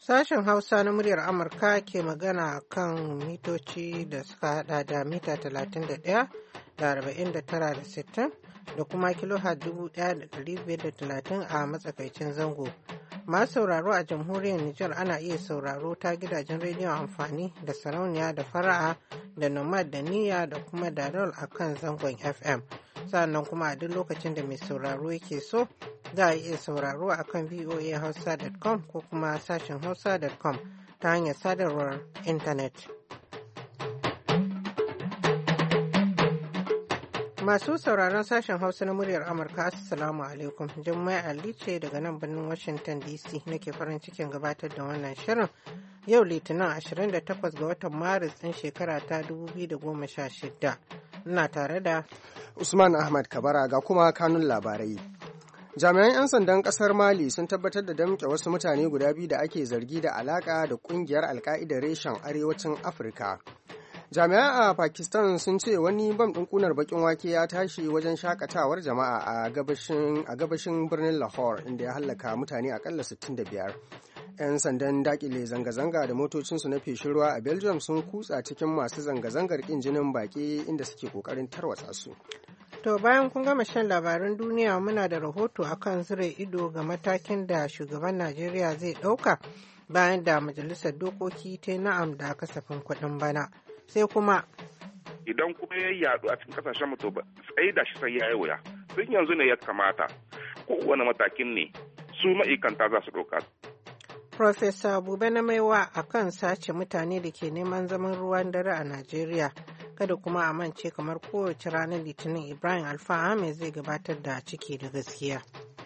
Sashen Hausa na muryar Amurka ke magana kan mitoci da suka hada da mita 31 da 49 da 60 da kuma kilohertz 1530 a matsakaicin zango. Masu sauraro a jamhuriyar Nijar ana iya sauraro ta gidajen rediyon amfani da sarauniya da fara'a da nomad da niyya da kuma dadol a kan zangon FM. Sannan kuma a duk lokacin da mai sauraro yake so za a iya sauraro a kan voahausa.com ko kuma sashen hausa.com ta hanyar sadarwar intanet. Masu sauraron sashen Hausa na muryar Amurka, Assalamu alaikum. Jummai Ali ce daga nan birnin Washington DC nake farin cikin gabatar da wannan shirin yau Litinin 28 ga watan Maris ɗin shekara ta 2016. Ina tare da Usman Ahmad Kabara ga kuma kanun labarai. Jami'an 'yan sandan kasar Mali sun tabbatar da damƙe wasu mutane guda biyu da ake zargi da alaka da kungiyar Al-Qaida reshen arewacin Afirka. Jami'ai a Pakistan sun ce wani bam ɗin ƙunar baƙin wake ya tashi wajen shakatawar jama'a a gabashin birnin Lahore inda ya hallaka mutane akalla 65. 'Yan sandan dakile zanga-zanga da motocinsu na feshin ruwa a Belgium sun kutsa cikin masu zanga-zangar ƙin jinin baƙi inda suke ƙoƙarin tarwatsa su. To bayan kun gama shan labaran duniya muna da rahoto akan zure ido ga matakin da shugaban Najeriya zai ɗauka bayan da majalisar dokoki ta na'am da kasafin kuɗin bana. Sai kuma idan kuma ya yadu a cikin kasashen mu to tsaye da shi sai ya yi wuya. Tun yanzu ne ya kamata kowane matakin ne su ma'aikanta za su ɗauka. Profesa Bube na Maiwa akan sace mutane da ke neman zaman ruwan dare a Najeriya. Kada kuma a mance kamar kowace ranar Litinin Ibrahim Alfa Ahmed zai gabatar da ciki da gaskiya.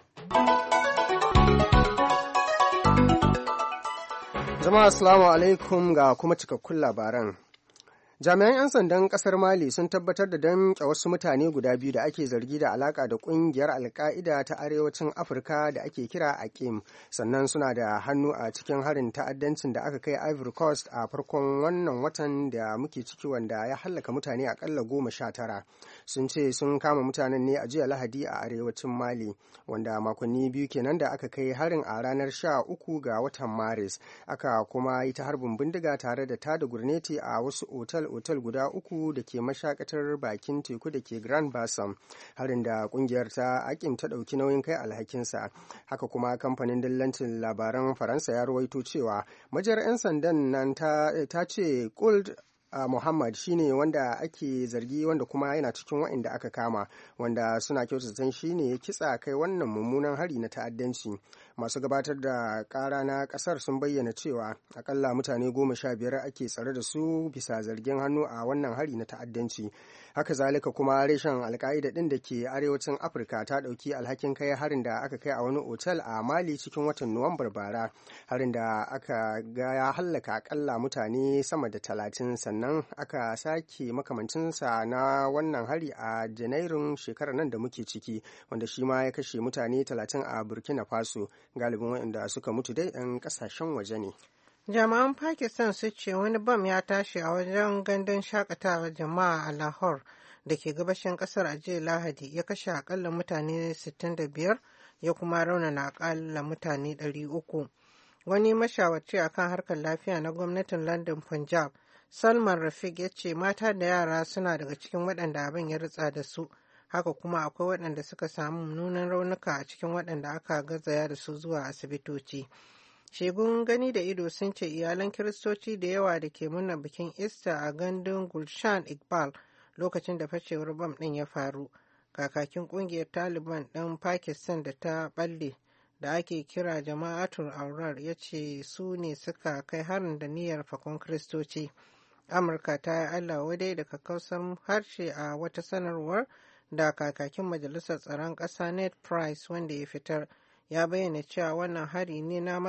Jama'a assalamu alaikum ga kuma cikakkun labaran. Jami'an 'yan sandan kasar Mali sun tabbatar da damƙe wasu mutane guda biyu da ake zargi da alaka da ƙungiyar Al-Qaida ta arewacin Afirka da ake kira AQIM, sannan suna da hannu a cikin harin ta'addancin da aka kai Ivory Coast a farkon wannan watan da muke ciki wanda ya hallaka mutane akalla 19. Sun ce sun kama mutanen ne a jiya Lahadi a arewacin Mali, wanda makonni biyu kenan da aka kai harin a ranar 13 ga watan Maris. Aka kuma yi ta harbin bindiga tare da tada gurneti a wasu otal guda uku da ke mashakatar bakin teku da ke Grand Bassam, harin da kungiyar ta AQIM ta ɗauki nauyin kai alhakinsa. Haka kuma kamfanin dillancin labaran Faransa ya rawaito cewa majiyar 'yan sandan nan ta ce Gould Muhammad shine wanda ake zargi wanda kuma yana cikin waɗanda aka kama, wanda suna kyautata shine ya kitsa kai wannan mummunan hari na ta'addanci. Masu gabatar da ƙara na ƙasar sun bayyana cewa akalla mutane 15 ake tsare da su bisa zargin hannu a wannan hari na ta'addanci. Haka zalika kuma reshen Al-Qaida ɗin da ke arewacin Afirka ta ɗauki alhakin kai harin da aka kai a wani otal a Mali cikin watan Nuwambar bara, harin da aka ga ya hallaka akalla mutane sama da 30, sannan aka sake makamancinsa na wannan hari a Janairun shekarar nan da muke ciki, wanda shi ma ya kashe mutane 30 a Burkina Faso, galibin waɗanda suka mutu dai 'yan ƙasashen waje ne. Jami'an Pakistan su ce wani bam ya tashi a wajen gandun shakatawa jama'a a Lahore da ke gabashin kasar a jiya Lahadi, ya kashe akalla mutane 65 ya kuma raunana akalla mutane 300. Wani mashawarci akan harkar lafiya na gwamnatin London Punjab, Salman Rafiq, ya ce mata da yara suna daga cikin waɗanda abin ya ritsa da su. Haka kuma akwai waɗanda suka samu mummunan raunuka a cikin waɗanda aka garzaya da su zuwa asibitoci. Shegun gani da ido sun ce iyalan Kiristoci da yawa da ke murnar bikin Easter a gandun Gulshan Iqbal lokacin da fashewar bam ɗin ya faru. Kakakin ƙungiyar Taliban ɗin Pakistan da ta ɓalle da ake kira Jama'atul Aurar ya ce su ne suka kai harin da niyyar fakon Kiristoci. Amurka ta yi Allah wadai da kakkausar harshe a wata sanarwar da kakakin Majalisar Tsaron Ƙasa Ned Price wanda ya fitar. Ya bayyana cewa wannan hari ne na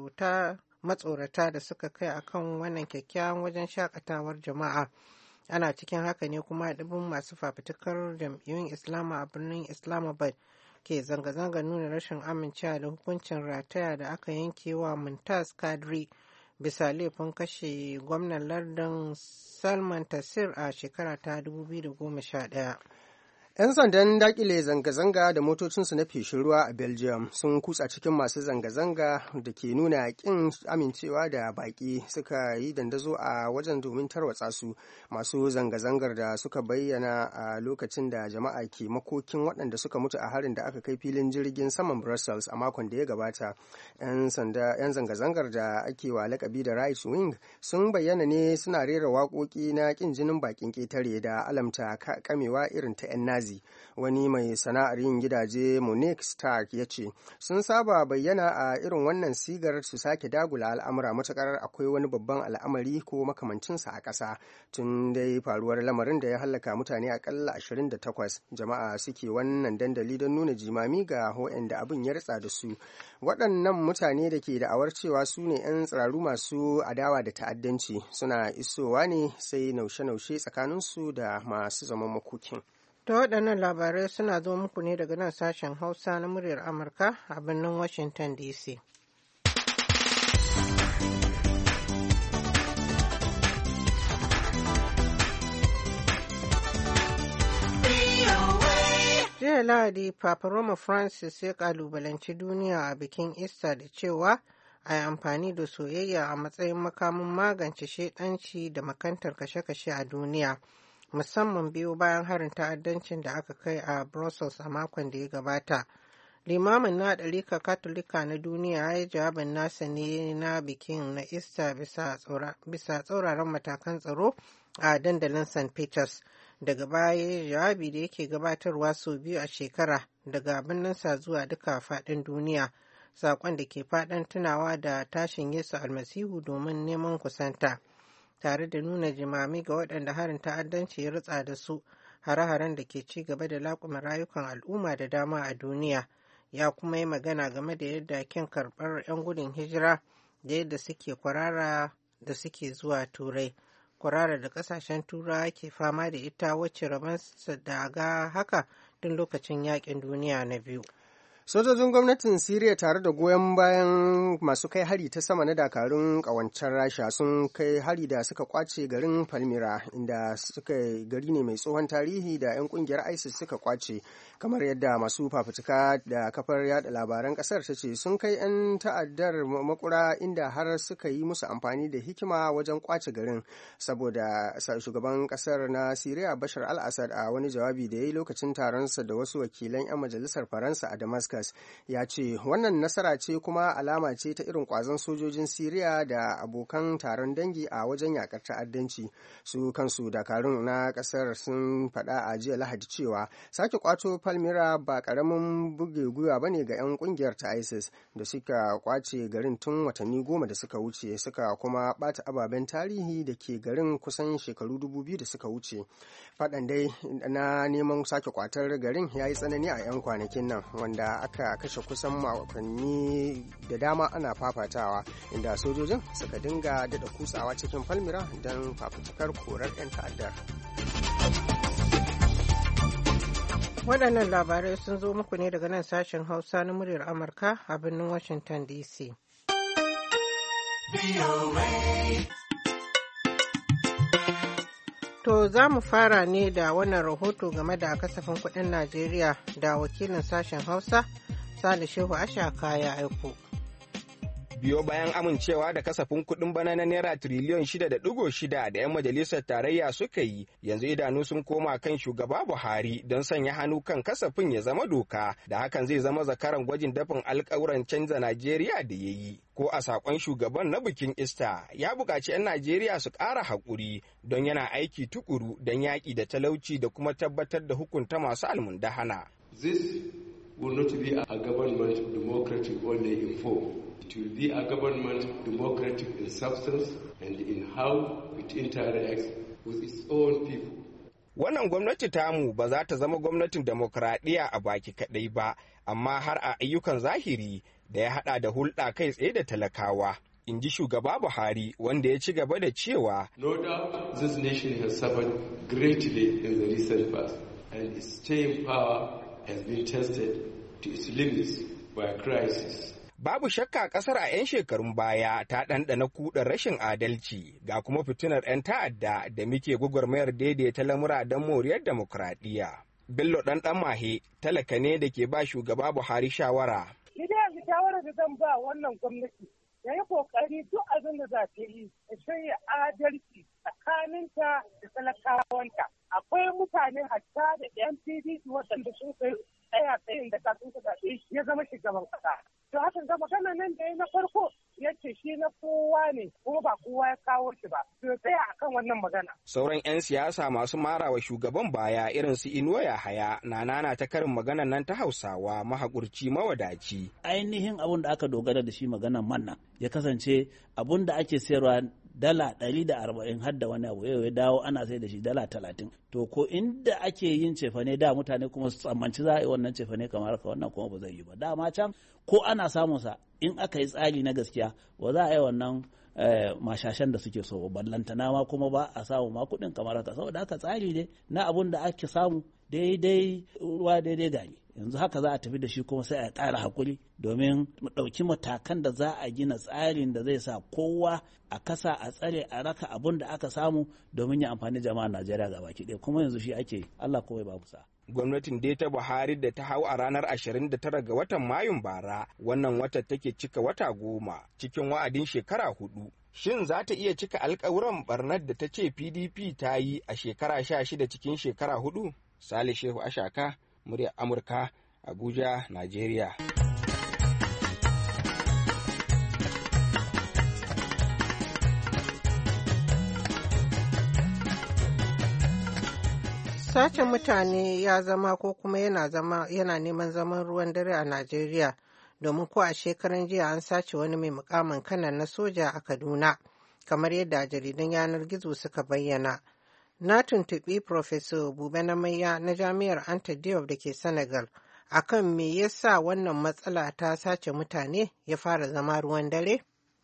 matsorata da suka kai akan wannan kyakkyawan wajen shakatawar jama'a. Ana cikin haka ne kuma ɗimbin masu fafutukar jam'iyyun Islama a birnin Islamabad ke zanga-zanga nuna rashin amincewa da hukuncin rataya da aka yanke wa Mumtaz Kadri bisa laifin kashe gwamnan lardin Salman Taseer a shekara ta 2011. 'Yan sandan dakile zanga-zanga da motocinsu na feshin ruwa a Belgium sun kutsa cikin masu zanga-zanga da ke nuna ƙin amincewa da baƙi suka yi dandazo a wajen domin tarwatsa su. Masu zanga-zangar da suka bayyana a lokacin da jama'a ke makokin waɗanda suka mutu a harin da aka kai filin jirgin saman Brussels a makon da ya gabata. 'Yan zanga-zangar da ake wa lakabi da Right Wing sun bayyana ne suna rera waƙoƙi na ƙin jinin baƙin ƙetare da alamta kamewa irin ta 'yan Nazi. Wani mai sana'ar yin gidaje Monique Stark ya ce sun saba bayyana a irin wannan sigar su sake dagula al'amura matuƙar akwai wani babban al'amari ko makamancinsa a ƙasa. Tun dai faruwar lamarin da ya hallaka mutane akalla 28 jama'a suke wannan dandali don nuna jimami ga da abin ya ritsa da su. Waɗannan mutane da ke da'awar cewa su ne 'yan tsiraru masu adawa da ta'addanci suna isowa ne sai naushe-naushe tsakaninsu da masu zaman makokin. Ta waɗannan labarai suna zo muku ne daga nan sashen Hausa na muryar Amurka a birnin Washington DC. Jiya Lahadi, Papa Roma Francis ya kalubalanci duniya a bikin Easter da cewa a yi amfani da soyayya a matsayin makamin magance shedanci da makantar kashe-kashe a duniya. Musamman biyu bayan harin ta'addancin da aka kai a Brussels a makon da ya gabata. Limamin na ɗarika Katolika na duniya ya yi jawabin nasa ne na bikin na Easter bisa tsauraran matakan tsaro a dandalin St. Peters. Daga baya jawabi da yake gabatarwa sau biyu a shekara daga birninsa zuwa duka faɗin duniya. Saƙon da ke faɗin tunawa da tashin Yesu Almasihu domin neman kusanta. Tare da nuna jimami ga waɗanda harin ta'addanci ya rutsa da su, hare-haren da ke ci gaba da laƙume rayukan al'umma da dama a duniya. Ya kuma yi magana game da yadda kin karɓar 'yan gudun hijira da yadda suke kwarara da suke zuwa Turai. Kwarara da ƙasashen Turawa ke fama da ita wacce rabansa da ga haka tun lokacin yaƙin duniya na biyu. Sojojin gwamnatin Siriya tare da goyon bayan masu kai hari ta sama na dakarun ƙawancen Rasha sun kai hari da suka kwace garin Palmyra inda gari ne mai tsohon tarihi da 'yan kungiyar ISIS suka kwace, kamar yadda masu fafutuka da kafar yada labaran ƙasar ta ce sun kai 'yan ta'addar makura inda har suka yi musu amfani da hikima wajen kwace garin. Saboda shugaban ƙasar na Siriya Bashar al-Assad a wani jawabi da ya yi lokacin taronsa da wasu wakilan 'yan majalisar Faransa a Damascus ya ce wannan nasara ce kuma alama ce ta irin kwazon sojojin Siriya da abokan taron dangi a wajen yakar ta'addanci. Su kansu dakarun na kasar sun faɗa a jiya Lahadi cewa sake kwato Palmyra ba karamin buge gwiwa bane ga 'yan kungiyar ta ISIS da suka kwace garin tun watanni 10 da suka wuce, suka kuma bata ababen tarihi da ke garin kusan shekaru 2000 da suka wuce. Faɗan dai na neman sake kwatar garin ya yi tsanani a 'yan kwanakin nan, wanda aka kashe kusan makonni da dama ana fafatawa, inda sojojin suka dinga daɗa kutsawa cikin Palmyra don fafutukar korar 'yan ta'addar. Waɗannan labarai sun zo muku ne daga nan sashen Hausa na muryar Amurka a birnin Washington DC. To za mu fara ne da wannan rahoto game da kasafin kuɗin Najeriya da wakilin sashen Hausa Sale Shehu Ashaka ya aiko. Biyo bayan amincewa da kasafin kuɗin bana na Naira tiriliyon 6.6 da 'yan majalisar tarayya suka yi, yanzu idanu sun koma kan shugaba Buhari don sanya hannu kan kasafin ya zama doka, da hakan zai zama zakaran gwajin dafin alƙawuran canza Najeriya da ya yi. Ko a saƙon shugaban na bikin Ista ya buƙaci 'yan Najeriya su ƙara haƙuri don yana aiki tukuru don yaƙi da talauci da kuma tabbatar da hukunta masu almundahana. This will not be a government democratic only in form. It will be a government democratic in substance and in how it interacts with its own people. Wannan gwamnati tamu ba za ta zama gwamnatin demokradiyya a baki kaɗai ba, amma har a ayyukan zahiri da ya haɗa da hulɗa kai tsaye da talakawa. In ji shugaba Buhari, wanda ya ci gaba da cewa, No doubt this nation has suffered greatly in the recent past, and its staying power has been tested to its limits by a crisis. Babu shakka kasar a 'yan shekarun baya ta ɗanɗana kuɗin rashin adalci ga kuma fitinar 'yan ta'adda da muke gwagwarmayar daidaita lamura don moriyar demokuraɗiyya. Bello ɗan mahe talaka ne da ke ba shugaba Buhari shawara. Ni dai yanzu shawarar da zan ba wannan gwamnati ya yi kokari duk abin da za ta yi da shirya adalci tsakaninta da talakawanta. Akwai mutane hatta da yan PDP waɗanda sun kai tsaya tsayin da kafin ka zaɓe ya zama shugaban ƙasa. To hakan ga magana nan da ya na farko ya ce shi na kowa ne kuma ba kowa ya kawo shi ba. To tsaya akan wannan magana. Sauran 'yan siyasa masu marawa shugaban baya irin su Inuwa Yahaya na nana ta karin maganar nan ta Hausawa mahaƙurci mawadaci. Ainihin abun da aka dogara da shi maganar mannan ya kasance abun da ake sayarwa dala 140 har da wani abu yau ya dawo ana sai da shi dala 30. To ko inda ake yin cefane da mutane kuma su tsammanci za a yi wannan cefane kamar ka wannan kuma ba zai yi ba. Dama can ko ana samun sa in aka yi tsari na gaskiya ba za a yi wannan mashashan da suke so ballantana ma kuma ba a samu ma kuɗin kamar haka saboda haka tsari ne na abun da ake samu daidai ruwa daidai gari. Yanzu haka za a tafi da shi kuma sai a ƙara hakuri domin mu ɗauki matakan da za a gina tsarin da zai sa kowa a kasa a tsare a raka abun da aka samu domin ya amfani jama'a Najeriya gaba ki ɗaya kuma yanzu shi ake Allah kawai babu sa. Gwamnatin dai ta Buhari da ta hau a ranar 29 ga watan Mayun bara wannan wata take cika wata 10 cikin wa'adin shekara 4. Shin za ta iya cika alƙawuran barnar da ta ce PDP ta yi a shekara 16 cikin shekara 4? Salih Shehu Ashaka, muryar Amurka, Abuja, Najeriya. Sace mutane ya zama ko kuma yana neman zaman ruwan dare a Najeriya domin ko a shekaran jiya an sace wani mai mukamin kanan na soja a Kaduna kamar yadda jaridan yanar gizo suka bayyana. Na tuntuɓi Professor Bube Namaiya na Jami'ar Anta Diop da ke Senegal akan me yasa wannan matsala ta sace mutane ya fara zama ruwan dare?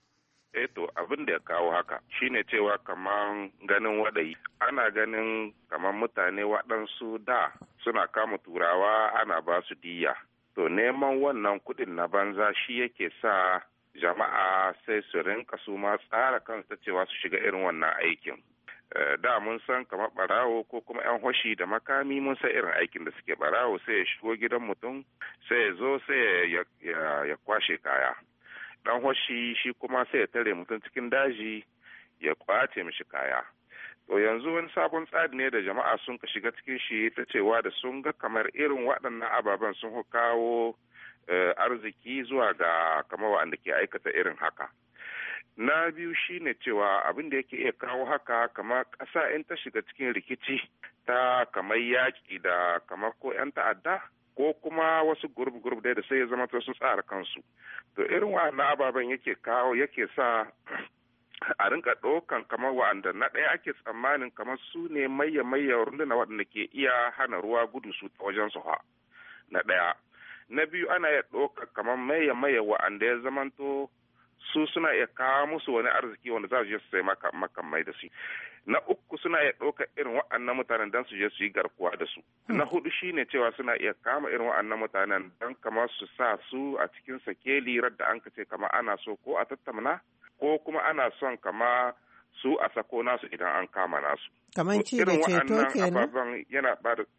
To abin da ya kawo haka shine cewa kamar ganin wadayi ana ganin kamar mutane waɗansu da suna kama turawa ana ba su diya. To neman wannan kuɗin na banza shi yake sa jama'a sai su rinka su ma tsara kansu ta cewa su shiga irin wannan aikin. Da mun san kamar barawo ko kuma 'yan hoshi da makami mun san irin aikin da suke. Barawo sai ya shigo gidan mutum sai ya zo sai ya kwashe kaya. Dan hoshi shi kuma sai ya tare mutum cikin daji ya kwace mishi kaya. To yanzu wani sabon tsari ne da jama'a sun ka shiga cikin shi ta cewa da sun ga kamar irin waɗannan ababen sun kawo arziki zuwa ga kamar waɗanda ke aikata irin haka. Na biyu shine cewa abin da yake iya kawo haka kamar ƙasa in ta shiga cikin rikici ta kamar yaƙi da kamar ko 'yan ta'adda ko kuma wasu gurub da sai ya zama to sun tsara kansu. To irin wa'annan ababen yake sa a rinka ɗaukan kamar wa'anda na ɗaya ake tsammanin kamar su ne mayya runduna waɗanda ke iya hana ruwa gudu su ta wajen su na ɗaya. Na biyu ana iya ɗauka kamar mayya wa'anda ya zamanto su suna iya kawo musu wani arziki wanda za su je su sai makamai da su. Na uku suna iya ɗauka irin wa'annan mutanen don su je su yi garkuwa da su. Na hudu shine cewa suna iya kama irin wa'annan mutanen don kamar su sa su a cikin sakeli da an ka ce kamar ana so ko a tattamna ko kuma ana son kama su a sako nasu idan an kama nasu. Kaman ci da ceto kenan? Yana ba da...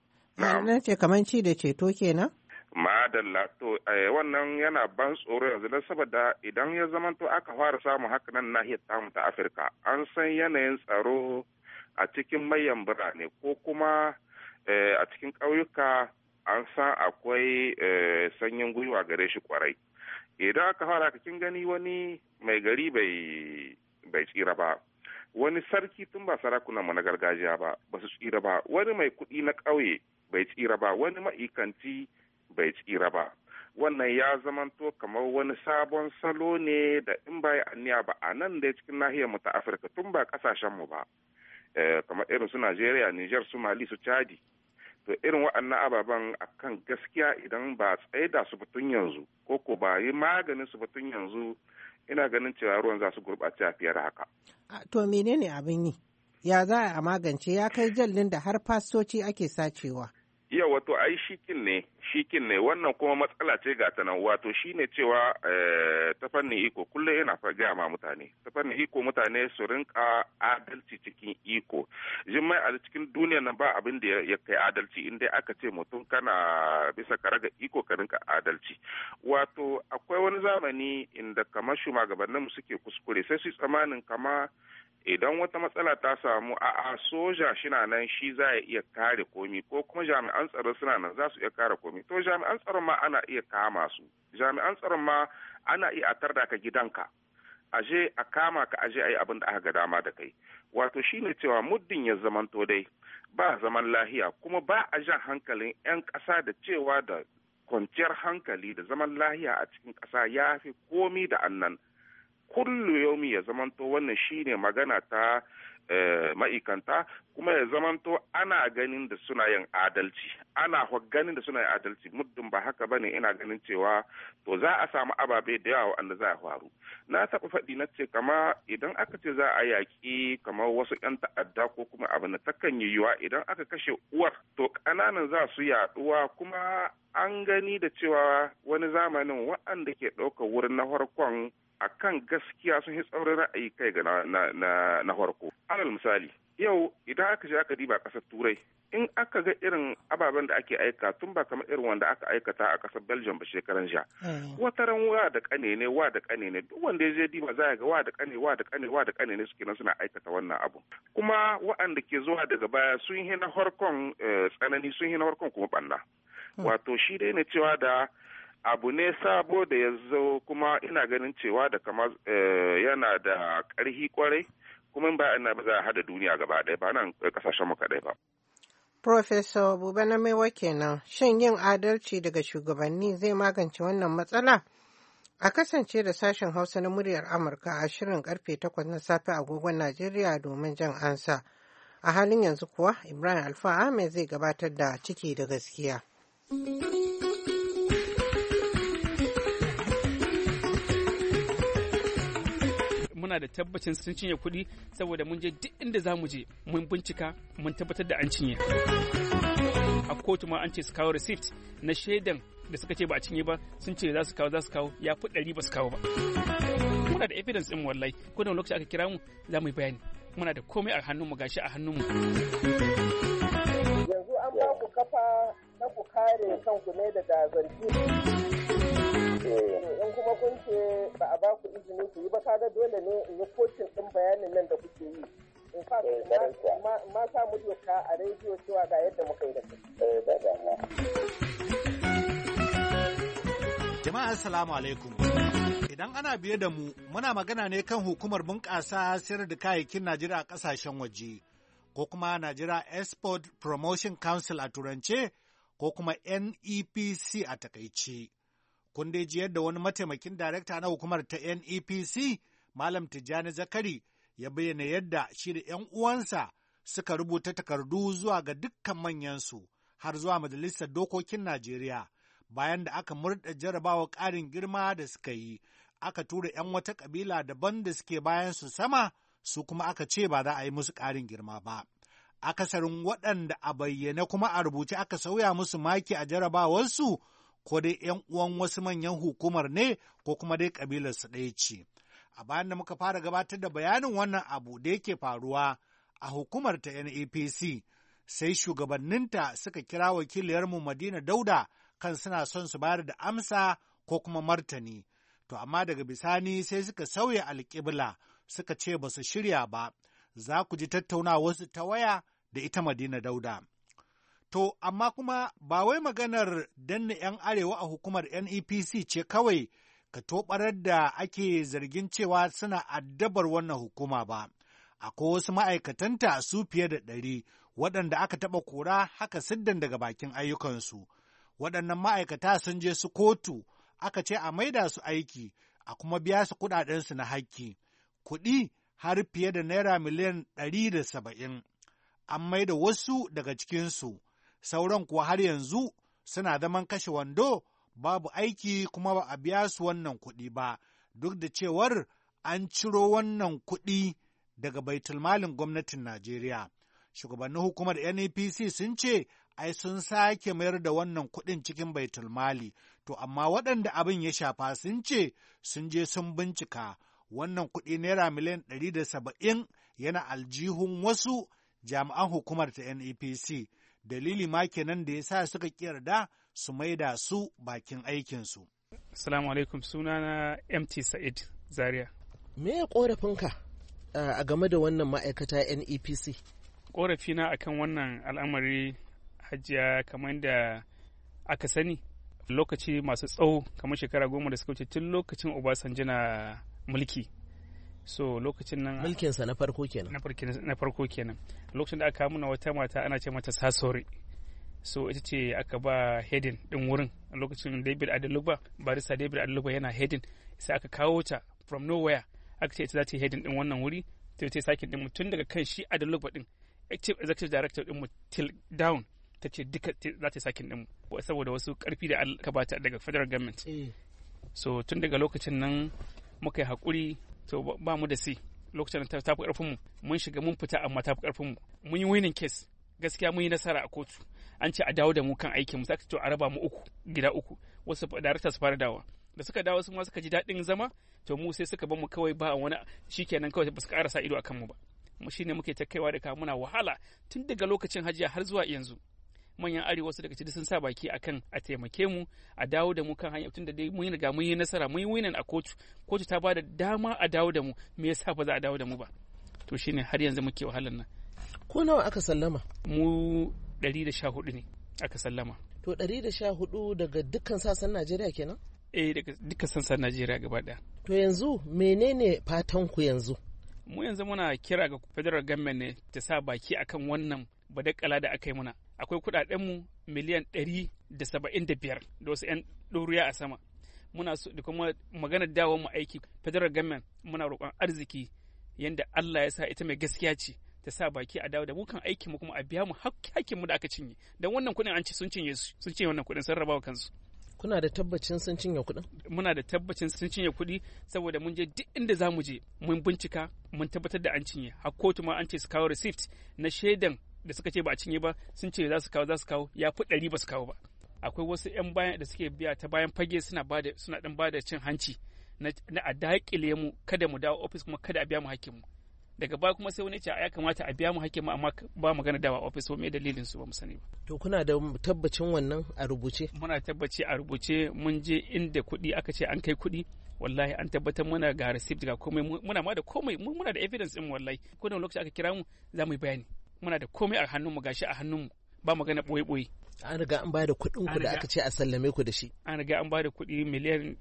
Na ce kaman ci da ceto kenan? Madalla to wannan yana ban tsoro yanzu don saboda idan ya zamanto aka fara samun haka nan nahiyar tamu ta Afirka an san yanayin tsaro a cikin mayan birane ko kuma a cikin ƙauyuka an san akwai sanyin gwiwa gare shi kwarai. Idan aka fara kin gani wani mai gari bai tsira ba, wani sarki tun ba sarakunanmu na gargajiya ba su tsira ba, wani mai kuɗi na ƙauye bai tsira ba, wani ma'ikanci bai tsira ba. Wannan ya zamanto kamar wani sabon salo ne da in ba aniya ba a nan da cikin nahiyar mu ta Afirka tun ba kasashen mu ba. Kamar irin su Najeriya, Niger, su Mali, su Chadi. To irin waɗannan ababen akan gaskiya idan ba tsaida su batun yanzu ko ko ba yi maganin su batun yanzu ina ganin cewa ruwan za su gurɓace a fiye da haka. To menene abin yi? Ya za a magance ya kai jallin da har fastoci ake sacewa? Iya wato ai shikin ne wannan kuma matsala ce ga ta nan wato shine cewa ta fannin iko kullum yana gaya ma mutane ta fannin iko mutane su rinka adalci cikin iko jimmai a cikin duniyar nan ba abin da ya kai adalci in dai aka ce mutum kana bisa karaga iko ka rinka adalci wato akwai wani zamani inda kamar shugabanninmu suke kuskure sai su tsamanin kama idan wata matsala ta samu a soja shina nan shi za ya iya kare komi ko kuma jami'an tsaro suna nan za su iya kare komi to jami'an tsaron ma ana iya kama su jami'an tsaron ma ana iya atar da ka gidanka aje a kama ka aje a yi abin da aka ga dama da kai wato shine cewa muddin ya zamanto dai ba zaman lahiya kuma ba a jan hankalin 'yan ƙasa da cewa da kwanciyar hankali da zaman lahiya a cikin ƙasa ya fi komi da annan kullu yaumi ya zamanto wannan shine magana ta ma'aikanta kuma ya zamanto ana ganin da suna yin adalci muddin ba haka bane ina ganin cewa to za a samu ababe da yawa wanda za a faru na taɓa faɗi na ce kama idan aka ce za a yaƙi kamar wasu 'yan ta'adda ko kuma abin da takan yi yiwa idan aka kashe uwar to ƙananan za su yaɗuwa kuma an gani da cewa wani zamanin waɗanda ke ɗaukar wurin na farkon akan gaskiya sun yi tsaurin ra'ayi kai ga na farko. Alal misali, yau idan aka je aka diba ƙasar Turai, in aka ga irin ababen da ake aika tun ba kamar irin wanda aka aikata a ƙasar Belgium ba shekaran jiya. Wataran wa da ƙane ne duk wanda ya je diba za ga wa da ƙane ne suke nan suna aikata wannan abu. Kuma waɗanda ke zuwa daga baya sun yi na farkon tsanani sun yi na farkon kuma ɓanna. Wato shi dai ne cewa da abu ne sabo da ya zo kuma ina ganin cewa da kamar yana da ƙarfi kwarai kuma ba ina ba za a hada duniya gaba ɗaya ba nan ƙasashen mu kaɗai ba. Professor Buba na Maiwa kenan, shin yin adalci daga shugabanni zai magance wannan matsala? A kasance da sashen Hausa na muryar Amurka a shirin karfe 8 na safe agogon Najeriya domin jan ansa. A halin yanzu kuwa Ibrahim Alfa Ahmed zai gabatar da ciki da gaskiya. Muna da tabbacin sun cinye kuɗi saboda mun je duk inda za mu je mun bincika mun tabbatar da an cinye. A kotu ma an ce su kawo receipt na shaidan da suka ce ba a cinye ba sun ce za su kawo ya fi 100 ba su kawo ba. Muna da evidence ɗin wallahi ko da lokaci aka kira mu za mu yi bayani. Muna da komai a hannunmu gashi a hannunmu. Yanzu an ba ku kafa na ku kare kanku ne daga zargi. In kuma kun ce ba a ba ku izini ku yi ba kaga dole ne in yi kocin ɗin bayanin nan da kuke yi. In fact ma sa muryarka a rediyo cewa ga yadda muka yi da ku. Jama'a assalamu alaikum. Idan ana biye da mu muna magana ne kan hukumar bunƙasa sayar da kayayyakin Najeriya a ƙasashen waje ko kuma Najeriya Export Promotion Council a turance ko kuma NEPC a takaice. Kun dai ji yadda wani mataimakin darekta na hukumar ta NEPC, Malam Tijjani Zakari, ya bayyana yadda shi da 'yan uwansa suka rubuta takardu zuwa ga dukkan manyansu har zuwa Majalisar Dokokin Najeriya, bayan da aka murɗa jarabawa ƙarin girma da suka yi, aka tura 'yan wata ƙabila daban da suke bayan su sama, su kuma aka ce ba za a yi musu ƙarin girma ba. Akasarin waɗanda a bayyane kuma a rubuce aka sauya musu maki a jarabawarsu, ko dai 'yan uwan wasu manyan hukumar ne ko kuma dai ƙabilarsu ɗaya ce. A bayan da muka fara gabatar da bayanin wannan abu da yake faruwa a hukumar ta NEPC, sai shugabanninta suka kira wakiliyarmu Madina Dauda kan suna son su bayar da amsa ko kuma martani. To amma daga bisani sai suka sauya alƙibla suka ce ba su shirya ba, za ku ji tattaunawarsu ta waya da ita Madina Dauda. To, amma kuma ba wai maganar danna 'yan arewa a hukumar NEPC ce kawai ka toɓarar da ake zargin cewa suna addabar wannan hukuma ba. Akwai wasu ma'aikatanta su fiye da 100 waɗanda aka taɓa kora haka siddan daga bakin ayyukansu. Waɗannan ma'aikata sun je su kotu, aka ce a maida su aiki, a kuma biya su kuɗaɗensu na hakki. Kuɗi har fiye da naira miliyan 170. An maida wasu daga cikinsu. Sauran kuwa har yanzu suna zaman kashe wando, babu aiki kuma ba a biya su wannan kuɗi ba, duk da cewar an ciro wannan kuɗi daga baitulmalin gwamnatin Najeriya. Shugabannin hukumar NEPC sun ce ai sun sake mayar da wannan kuɗin cikin baitulmali, to amma waɗanda abin ya shafa sun ce sun je sun bincika wannan kuɗi naira miliyan 170 yana aljihun wasu jami'an hukumar ta NEPC. Dalili ma kenan da ya sa suka yarda su maida su bakin aikinsu. Assalamu alaikum, sunana MT Sa'id Zaria. Me ya ƙorafinka a game da wannan ma'aikata NEPC? Ƙorafina akan wannan al'amari hajiya kamar da aka sani lokaci masu tsawo kamar shekara 10 da suka wuce tun lokacin Obasanjo na mulki. So lokacin nan mulkinsa na farko kenan. Na farko kenan. Lokacin da aka muna wata mata ana ce mata Sasori. So ita ce aka ba hedin din wurin a lokacin David Adeluba, barista David Adeluba yana hedin, sai aka kawo ta from nowhere aka ce ita za ta yi hedin din wannan wuri, ta yi sakin din tun daga kan shi Adeluba din chief executive director din mu till down, ta ce duka za ta yi sakin din mu saboda wasu karfi da aka bata daga federal government. So tun daga lokacin nan muka yi hakuri, to ba mu da si lokacin ta fi karfin mu, mun shiga mun fita amma ta fi karfin mu, mun yi winning case, gaskiya mun yi nasara a kotu, an ce a dawo da mu kan aikin mu, saka to a raba mu gida uku, wasu director su fara dawa, da suka dawo su ma suka ji daɗin zama, to mu sai suka bar mu kawai ba wani shikenan kawai ba su ƙara sa ido akan mu ba. Mu shine muke ta kaiwa da kawo muna wahala tun daga lokacin hajiya har zuwa yanzu. Manyan arewa su daga ciki sun sa baki akan a taimake mu a dawo da mu kan hanya, tun da dai mun riga mun yi nasara, mun yi winning a kotu ta bada dama a dawo da mu, me yasa ba za a dawo da mu ba? To shine har yanzu muke wahalan nan. Ko nawa aka sallama? Mu 114 ne aka sallama. To 114 daga dukkan sassan Najeriya kenan? Daga dukkan sassan Najeriya gaba ɗaya. To yanzu menene fatan ku yanzu? Mu yanzu muna kira ga federal government ne ta sa baki akan wannan badakala da aka yi muna. Akwai kuɗaɗen mu miliyan 175 da wasu 'yan ɗoriya a sama. Muna so da kuma maganar dawon mu aiki, federal government muna roƙon arziki yanda Allah ya sa ita mai gaskiya ce, ta sa baki a dawo da mu kan aikin mu kuma a biya mu hakkin mu da aka cinye. Dan wannan kuɗin an ci sun cinye wannan kuɗin, sun rabawa kansu. Kuna da tabbacin sun cinye kuɗin? Muna da tabbacin sun cinye kuɗi saboda mun je duk inda za mu je mun bincika mun tabbatar da an cinye. Har kotu ma an ce su kawo receipt na shaidan da suka ce ba a cinye ba, sun ce za su kawo ya fi 100 ba su kawo ba. Akwai wasu 'yan bayan da suke biya ta bayan fage suna dan bada cin hanci na a daƙile mu kada mu dawo office kuma kada a biya mu hakkin mu. Daga baya kuma sai wani ce ya kamata a biya mu hakkin mu amma ba magana dawa office, ko me dalilin su ba mu sani ba. To kuna da tabbacin wannan a rubuce? Muna tabbaci a rubuce, mun je inda kuɗi aka ce an kai kuɗi, wallahi an tabbatar muna ga receipt ga komai, muna ma da komai, muna da evidence din wallahi. Ko da lokaci aka kira mu za mu yi bayani. Muna da komai a hannun mu, gashi a hannun mu, ba magana boye. An riga an bada kuɗin ku da aka ce a sallame ku da shi. An riga an bada kuɗi miliyan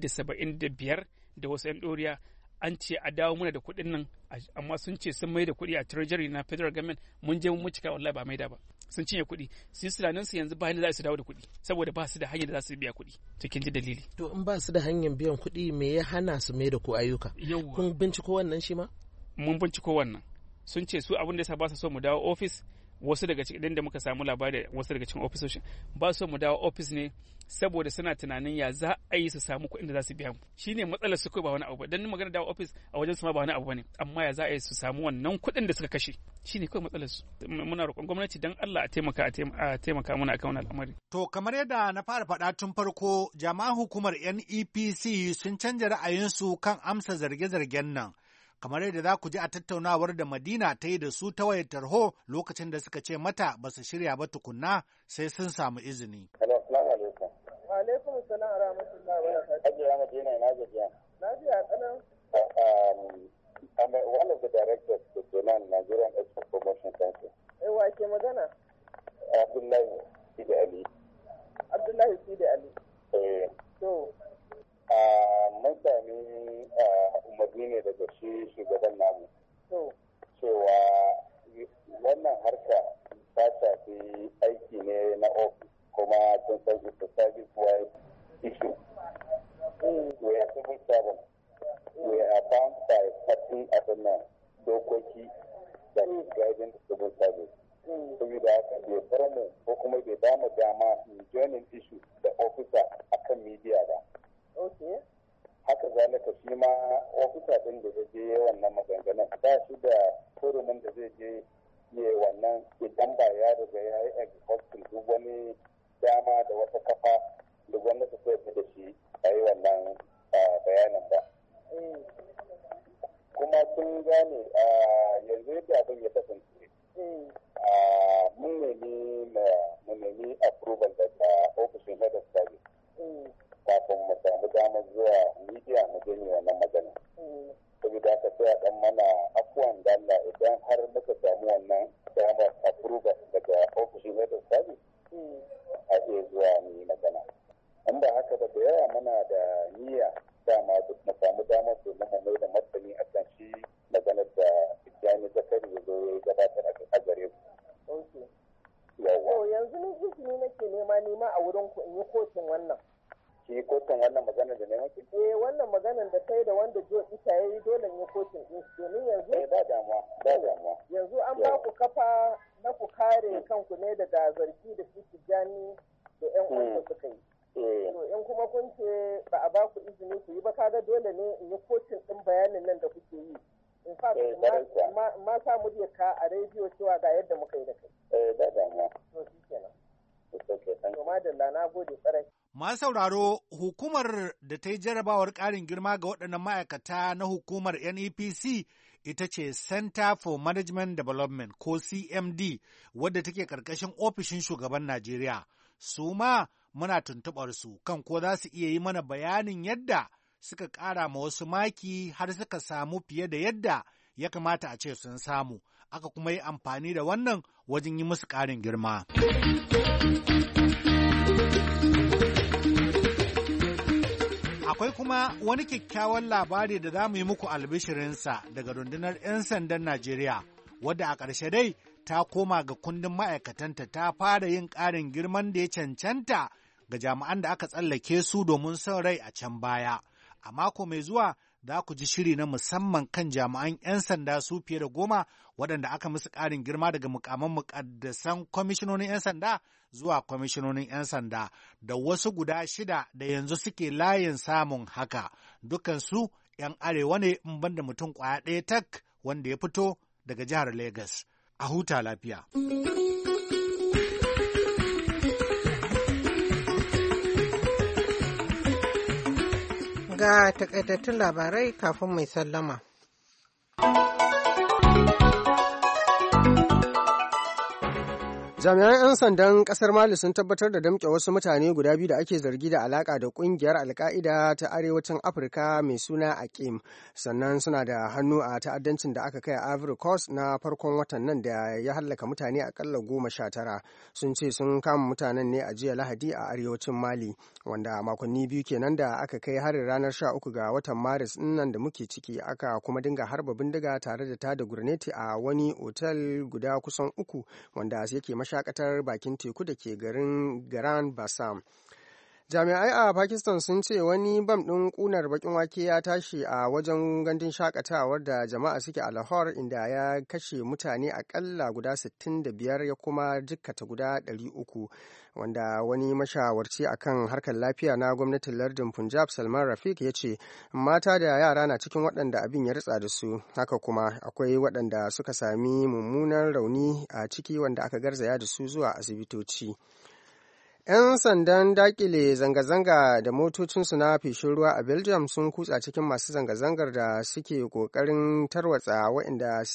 175 da wasu 'yan ɗoriya. An ce a dawo muna da kuɗin nan, amma sun ce sun mai da kuɗi a treasury na federal government, mun je mun cika wallahi ba mai da ba, sun cinye kuɗi. Su tunanin su yanzu ba za su dawo da kuɗi saboda ba su da hanyar da za su biya kuɗi. Cikin ji dalili. To in ba su da hanyar biyan kuɗi, me ya hana su mai da ku ayyuka? Kun binciko wannan shi ma? Mun binciko wannan. Sun ce su abin da yasa ba su so mu dawo office, wasu daga cikin da muka samu labari, wasu daga cikin ofisoshin ba su so mu dawo office ne saboda suna tunanin ya za a yi su samu kuɗin da za su biya mu. Shine matsalar su, kai ba wani abu ba. Dan magana dawo office a wajen su ma ba wani abu bane, amma ya za a yi su samu wannan kuɗin da suka kashe, shine kawai matsalar su. Muna roƙon gwamnati dan Allah a taimaka muna akan wannan al'amari. To kamar yadda na fara faɗa tun farko, jami'an hukumar NEPC sun canja ra'ayinsu kan amsa zarge-zargen nan. Kamar yadda za ku ji a tattaunawar da Madina ta yi da su ta wayar tarho lokacin da suka ce mata ba su shirya ba tukunna sai sun samu izini. Alaikum salam wa rahmatullahi wa barakatuh. Hajiya Madina, ina gajiya. Lafiya kanan. I'm one of the directors of the Nigerian Export Promotion Council. Wa ke magana? Abdullahi Sidi Ali. Abdullahi Sidi Ali. So, mun sami umarni ne daga shi shugaban namu. Cewa wannan harka ta shafi aiki ne na ofis, kuma sun san ita service wide issue. We are civil servants. We are bound by certain dokoki that is guiding the civil service. Saboda haka bai bar mu ko kuma bai ba mu dama joining issue da officer akan media ba. Haka zalika shi ma ofisa ɗin da zai je wannan maganganun ba shi da hurumin da zai je ne wannan idan ba ya riga ya yi exhausting dama da wata kafa da gwamnati ta yarda da shi a yi wannan bayanin ba. Kuma sun gane yanzu yadda abin ya kasance mun nemi approval daga ofishin head of service kafin mu samu damar zuwa media mu gani wannan magana. Saboda haka sai a ɗan mana afuwan dalla idan har muka samu wannan damar approval daga ofishin head of service a iya zuwa mu yi magana. In ba haka ba da yawa muna da niyya dama duk mu samu damar domin mu mai da martani a kan shi maganar da Tijjani Zakari ya zo ya gabatar a gare ku. Yau yanzu ni izini nake nema a wurin ku in yi kotun wannan. Shi kotun wannan maganar da neman ki? Wannan maganar da kai da wanda Jo Ita ya yi dole in yi kotun din su domin yanzu. Ba damuwa. Yanzu an ba ku kafa na ku kare kanku ne daga zargi da shi Tijjani da 'yan uwansa suka yi. In kuma kun ce ba a ba ku izini ku yi ba kaga dole ne in yi kotun din bayanin nan da kuke yi. In fact ma sa muryar ka a rediyo cewa ga yadda muka yi da kai. Da damuwa. To shi kenan. To madalla na gode tsarai. Masu sauraro, hukumar da ta yi jarabawar ƙarin girma ga waɗannan ma'aikata na hukumar NEPC ita ce Center for Management Development ko CMD wadda take ƙarƙashin ofishin shugaban Najeriya. Su ma muna tuntuɓar su kan ko za su iya yi mana bayanin yadda suka ƙara ma wasu maki har suka samu fiye da yadda ya kamata a ce sun samu, aka kuma yi amfani da wannan wajen yi musu ƙarin girma. Akwai kuma wani kyakkyawan labari da za mu yi muku albishirinsa daga rundunar 'yan sandan Najeriya, wadda a ƙarshe dai ta koma ga kundin ma'aikatanta ta fara yin ƙarin girman da ya cancanta ga jami'an da aka tsallake su domin son rai a can baya. A mako mai zuwa za ku ji shiri na musamman kan jami'an 'yan sanda su fiye da 10 waɗanda aka musu ƙarin girma daga mukaman muƙaddasan kwamishinonin 'yan sanda zuwa kwamishinonin 'yan sanda da wasu guda 6 da yanzu suke layin samun haka. Dukansu 'yan arewa ne in banda mutum ƙwaya ɗaya tak wanda ya fito daga jihar Legas. A huta lafiya. Ga takaitattun labarai kafin mai sallama. Jami'an 'yan sandan kasar Mali sun tabbatar da damƙe wasu mutane guda biyu da ake zargi da alaka da kungiyar Al-Qaida ta arewacin Afirka mai suna Aqim, sannan suna da hannu a ta'addancin da aka kai a Ivory Coast na farkon watan nan da ya hallaka mutane akalla 19. Sun ce sun kama mutanen ne a jiya Lahadi a arewacin Mali, wanda makonni biyu kenan da aka kai harin ranar 13 ga watan Maris nan da muke ciki, aka kuma dinga harba bindiga tare da tada gurneti a wani otal guda kusan 3 wanda yake shakatar bakin teku da ke garin Garan Bassam. Jami'ai a Pakistan sun ce wani bam ɗin ƙunar bakin wake ya tashi a wajen gandun shakatawar da jama'a suke a Lahore, inda ya kashe mutane akalla guda 65 ya kuma jikkata guda 300, wanda wani mashawarci akan harkar lafiya na gwamnatin lardin Punjab Salman Rafiq ya ce mata da yara na cikin waɗanda abin ya ritsa da su. Haka kuma akwai waɗanda suka sami mummunan rauni a ciki wanda aka garzaya da su zuwa asibitoci. 'Yan sandan dakile zanga-zanga da motocinsu na feshin ruwa a Belgium sun kutsa cikin masu zanga-zangar da suke kokarin tarwatsa waɗanda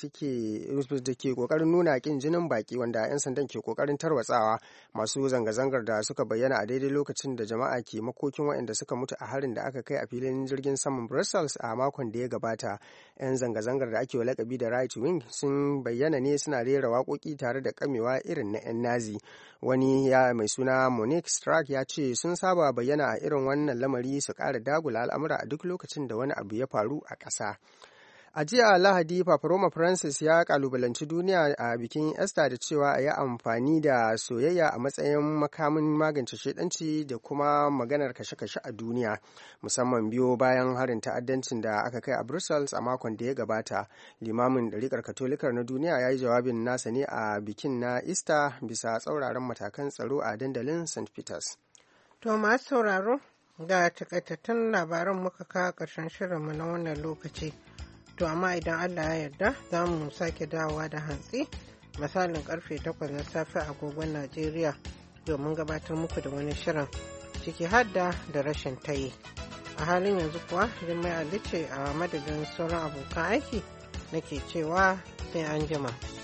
da ke kokarin nuna kin jinin baki, wanda 'yan sandan ke kokarin tarwatsawa. Masu zanga-zangar da suka bayyana a daidai lokacin da jama'a ke makokin waɗanda suka mutu a harin da aka kai a filin jirgin saman Brussels a makon da ya gabata. 'Yan zanga-zangar da ake wa lakabi da Right Wing sun bayyana ne suna rera waƙoƙi tare da kamewa irin na 'yan Nazi. Wani ya mai suna Monique Strack ya ce sun saba bayyana a irin wannan lamari su ƙara dagula al'amura a duk lokacin da wani abu ya faru a ƙasa. A jiya Lahadi, Papa Roma Francis ya kalubalanci duniya a bikin Easter da cewa a yi amfani da soyayya a matsayin makamin magance shedanci da kuma maganar kashe-kashe a duniya, musamman biyo bayan harin ta'addancin da aka kai a Brussels a makon da ya gabata. Limamin ɗariƙar Katolikar na duniya ya yi jawabin nasa ne a bikin na Easter bisa tsauraran matakan tsaro a dandalin St. Peters. To masu sauraro, ga takaitattun labaran muka kawo ƙarshen shirinmu na wannan lokaci. To amma idan Allah ya yarda za mu sake dawowa da hantsi misalin karfe 8 na safe a agogon Najeriya, yau mun gabatar muku da wani shirin ciki hadda da rashin tayi. A halin yanzu kuwa Jummai Ali ce a madadin sauran abokan aiki nake cewa sai an jima.